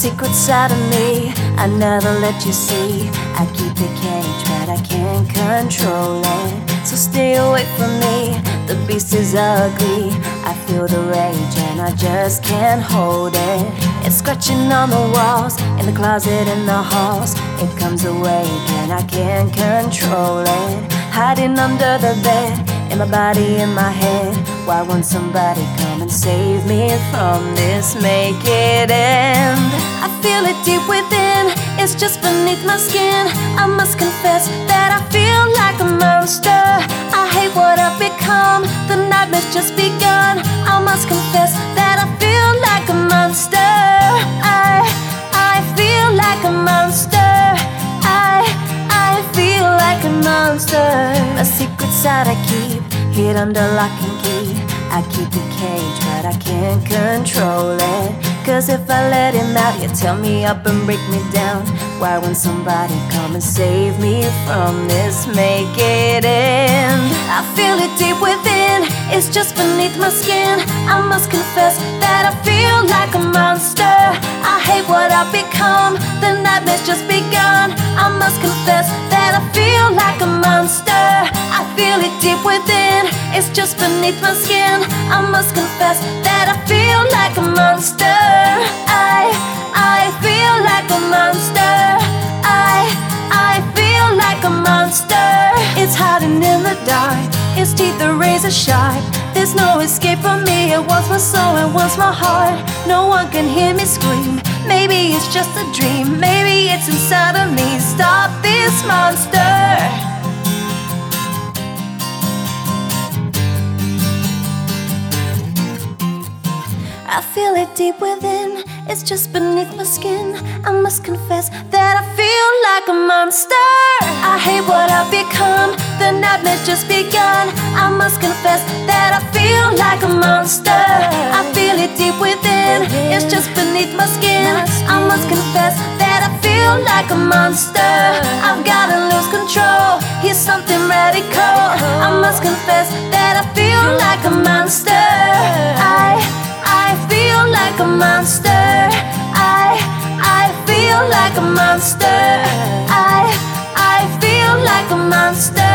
secret side of me I never let you see. I keep it caged, but I can't control it. So stay away from me, the beast is ugly. I feel the rage and I just can't hold it. It's scratching on the walls, in the closet, in the halls. It comes awake and I can't control it. Hiding under the bed, in my body, in my head. Why won't somebody come and save me from this? Make it end. I feel it deep within, it's just beneath my skin. I must confess that I feel like a monster. I hate what I've become, the nightmare's just begun. I must confess that I feel like a monster. I feel like a monster. I feel like a monster. A secret side I keep, hid under lock and key. I keep it caged, but I can't control it. Cause if I let him out, he'll tear me up and break me down. Why won't somebody come and save me from this? Make it end. I feel it deep within, it's just beneath my skin. I must confess that I feel like a monster. I hate what I've become, the nightmare's just begun. I must confess that I feel like a monster. I feel it deep within, it's just beneath my skin. I must confess that I feel like a monster. I feel like a monster. I feel like a monster. It's hiding in the dark, its teeth are razor sharp. There's no escape from me, it wants my soul, it wants my heart. No one can hear me scream, maybe it's just a dream. Maybe it's inside of me, stop this monster. I feel it deep within, it's just beneath my skin. I must confess that I feel like a monster. I hate what I've become, the nightmare's just begun. I must confess that I feel like a monster. I feel it deep within, it's just beneath my skin. I must confess that I feel like a monster. I've gotta lose control, here's something radical. I must confess that I feel like a monster. I feel like a monster. I feel like a monster. I feel like a monster.